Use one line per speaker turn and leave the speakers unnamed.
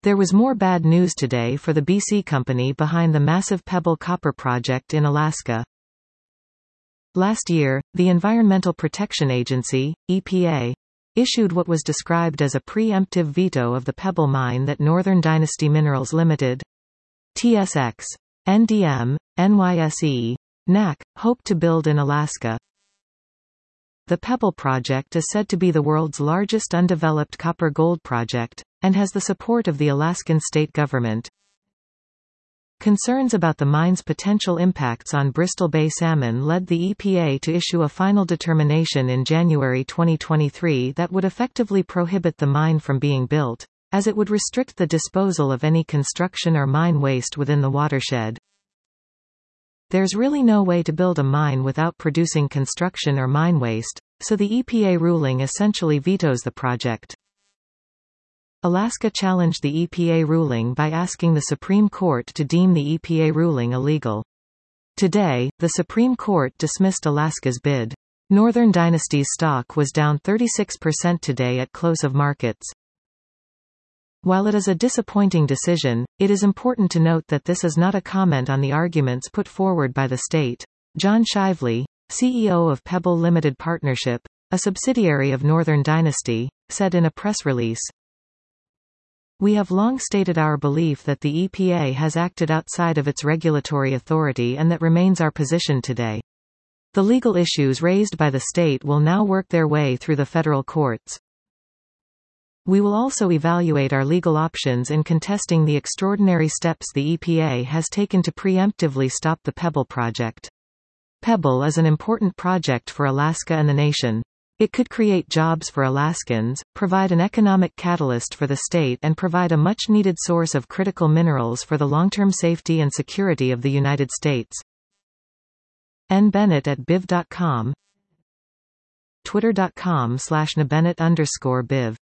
There was more bad news today for the BC company behind the massive Pebble copper project in Alaska. Last year, the Environmental Protection Agency, EPA, issued what was described as a preemptive veto of the Pebble mine that Northern Dynasty Minerals Limited, TSX, NDM, NYSE, NAC, hoped to build in Alaska. The Pebble project is said to be the world's largest undeveloped copper-gold project, and has the support of the Alaskan state government. Concerns about the mine's potential impacts on Bristol Bay salmon led the EPA to issue a final determination in January 2023 that would effectively prohibit the mine from being built, as it would restrict the disposal of any construction or mine waste within the watershed. There's really no way to build a mine without producing construction or mine waste, so the EPA ruling essentially vetoes the project. Alaska challenged the EPA ruling by asking the Supreme Court to deem the EPA ruling illegal. Today, the Supreme Court dismissed Alaska's bid. Northern Dynasty's stock was down 36% today at close of markets. While it is a disappointing decision, it is important to note that this is not a comment on the arguments put forward by the state. John Shively, CEO of Pebble Limited Partnership, a subsidiary of Northern Dynasty, said in a press release, "We have long stated our belief that the EPA has acted outside of its regulatory authority, and that remains our position today. The legal issues raised by the state will now work their way through the federal courts. We will also evaluate our legal options in contesting the extraordinary steps the EPA has taken to preemptively stop the Pebble project. Pebble is an important project for Alaska and the nation. It could create jobs for Alaskans, provide an economic catalyst for the state, and provide a much-needed source of critical minerals for the long-term safety and security of the United States." N. Bennett at BIV.com, Twitter.com/NBennett_BIV